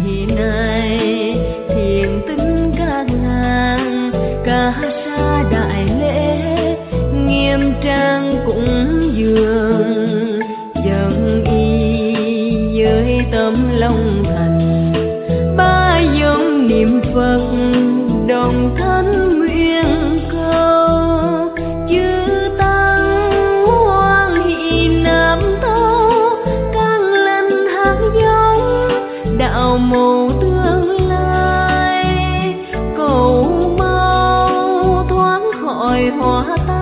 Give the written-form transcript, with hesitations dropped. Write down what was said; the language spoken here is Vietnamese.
ngày nay thiền tính ca ngàn ca sa đại lễ nghiêm trang cúng dường dân y với tấm lòng thành ba dòng niệm Phật đồng thanh nguyện cầu chư tăng hoan hỷ nam tâu can lành hạt giống đạo màu tương lai cầu mau thoát khỏi hóa tan